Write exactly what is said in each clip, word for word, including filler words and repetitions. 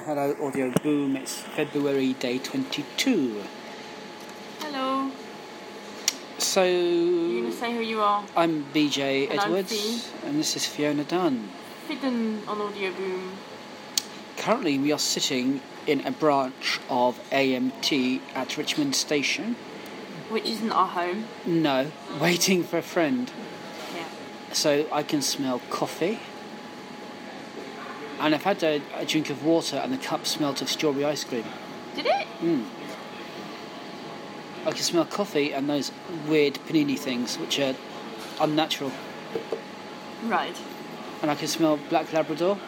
Hello, Audio Boom. It's February day twenty-two. Hello. So... You're going to say who you are? I'm B J and Edwards. I'm Fee. And this is Fiona Dunn. Fidden on Audio Boom. Currently we are sitting in a branch of A M T at Richmond Station. Which isn't our home. No, waiting for a friend. Yeah. So I can smell coffee. And I've had a, a drink of water and the cup smelled of strawberry ice cream. Did it? Mm. I can smell coffee and those weird panini things which are unnatural. Right. And I can smell Black Labrador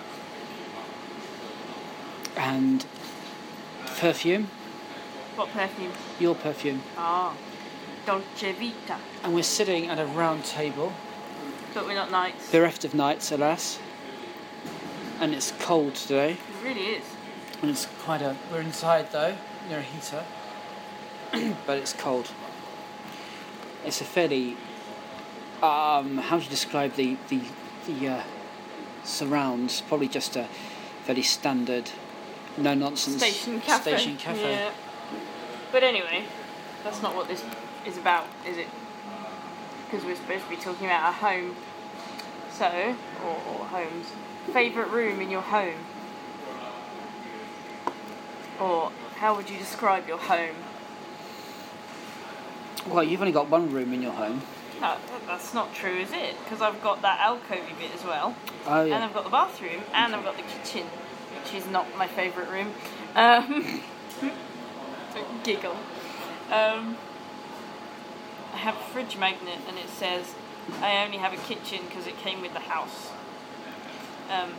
and perfume. What perfume? Your perfume. Ah. Dolce Vita. And we're sitting at a round table. But we're not knights. Bereft of nights, alas. And it's cold today. It really is. And it's quite a... We're inside though, near a heater. But it's cold. It's a fairly... Um, how do you describe the the, the uh, surrounds? Probably just a fairly standard, no-nonsense... Station cafe. Station cafe. Yeah. But anyway, that's not what this is about, is it? Because we're supposed to be talking about our home. So, or, or homes. Favourite room in your home? Or how would you describe your home? Well, you've only got one room in your home. No, that's not true, is it? Because I've got that alcove bit as well. Oh, yeah. And I've got the bathroom, and I've got the kitchen, which is not my favourite room. Um, giggle. Um, I have a fridge magnet, and it says, I only have a kitchen because it came with the house. Um,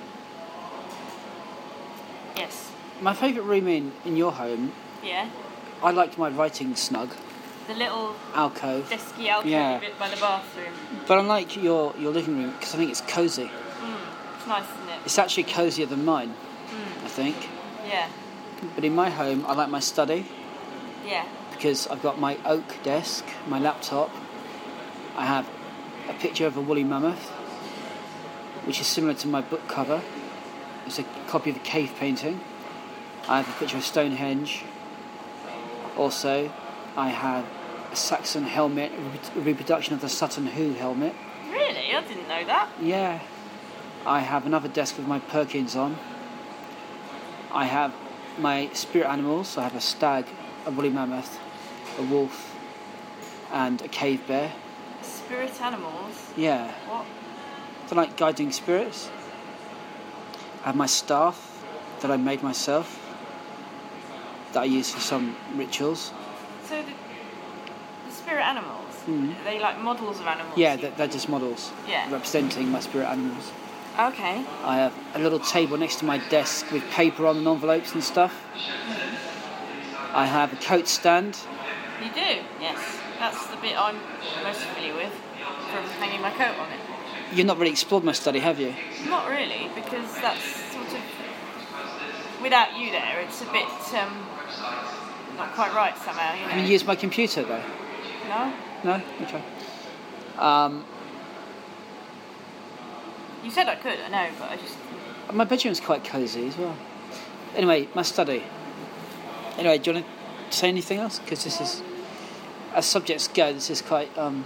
yes. My favourite room in, in your home, Yeah. I liked my writing snug. The little Alcove. desky alcove Yeah. bit by the bathroom. But I like your, your living room because I think it's cosy. Mm, it's nice, isn't it? It's actually cosier than mine, Mm, I think. yeah. But in my home, I like my study Yeah. because I've got my oak desk, my laptop. I have a picture of a woolly mammoth, which is similar to my book cover. It's a copy of a cave painting. I have a picture of Stonehenge. Also, I have a Saxon helmet, a reproduction of the Sutton Hoo helmet. Really? I didn't know that. Yeah. I have another desk with my Perkins on. I have my spirit animals. I have a stag, a woolly mammoth, a wolf, and a cave bear. Spirit animals? Yeah. What? They're like guiding spirits. I have my staff that I made myself, that I use for some rituals. So the, the spirit animals, Mm. are they like models of animals? Yeah, you- they're, they're just models Yeah. representing my spirit animals. Okay. I have a little table next to my desk with paper on and envelopes and stuff. I have a coat stand. You do? Yes. That's the bit I'm most familiar with, from hanging my coat on it. You've not really explored my study, have you? Not really, because that's sort of... Without you there, it's a bit, um... not quite right somehow, you know. Have you used my computer, though? No? No? Okay. Um, You said I could, I know, but I just... my bedroom's quite cosy as well. Anyway, my study. Anyway, do you want to say anything else? Because this is... As subjects go, this is quite... Um,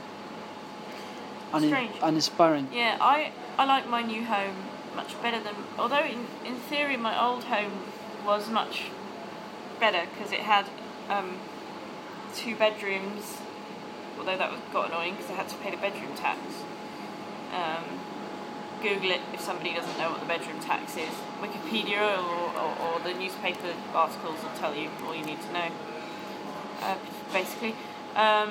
un- Strange. uninspiring. Yeah, I, I like my new home much better than... Although, in, in theory, my old home was much better, because it had um, two bedrooms, although that was got annoying, because I had to pay the bedroom tax. Um, Google it if somebody doesn't know what the bedroom tax is. Wikipedia or, or, or the newspaper articles will tell you all you need to know, uh, basically. Um,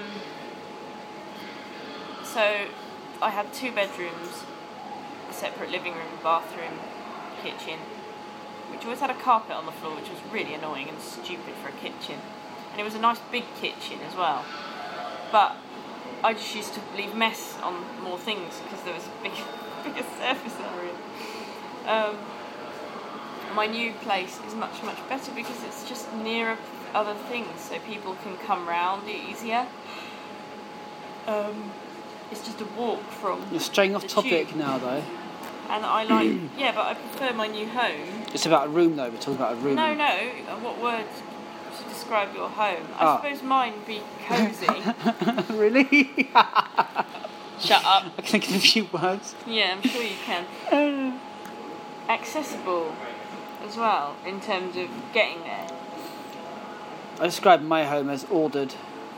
so I had two bedrooms, a separate living room, bathroom, kitchen, which always had a carpet on the floor, which was really annoying and stupid for a kitchen. And it was a nice big kitchen as well. But I just used to leave mess on more things because there was a big, bigger surface area. Um, my new place is much, much better because it's just nearer other things, so people can come round easier. Um, it's just a walk from... You're straying off the topic tube. now, though. And I like, yeah, but I prefer my new home. It's about a room, though. We're talking about a room. No, no. What word to describe your home? I Ah. suppose mine would be cosy. Really? Shut up. I can think of a few words. Yeah, I'm sure you can. Accessible as well, in terms of getting there. I describe my home as ordered.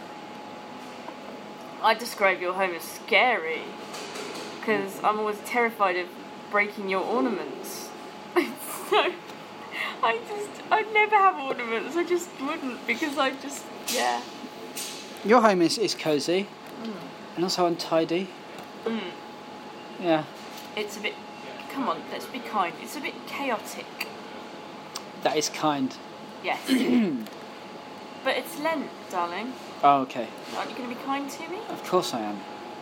I describe your home as scary, because I'm always terrified of breaking your ornaments. So, I just, I'd never have ornaments, I just wouldn't, because I just, yeah. Your home is, is cosy. Mm. And also untidy. Mm. Yeah. It's a bit, come on, let's be kind, it's a bit chaotic. That is kind. Yes. But it's Lent, darling. Oh, okay. Aren't you going to be kind to me? Of course I am.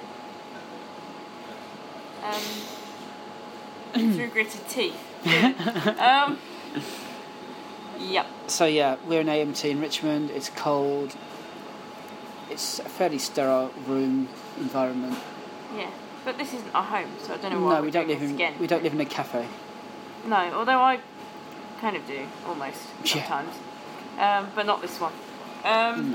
Um, through gritted teeth. um, yep. So yeah, we're in A M T in Richmond. It's cold. It's a fairly sterile room environment. Yeah, but this isn't our home, so I don't know why No, we're we don't doing live this in. again. We don't live in a cafe. No, although I kind of do, almost, Yeah. sometimes. Um, but not this one. Um, No.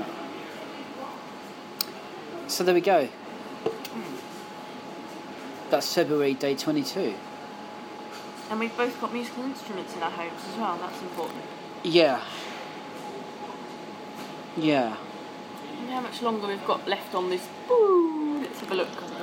So there we go. hmm. That's February day twenty-two. And we've both got musical instruments in our homes as well, that's important. Yeah. Yeah. I wonder how much longer we've got left on this. Ooh, let's have a look.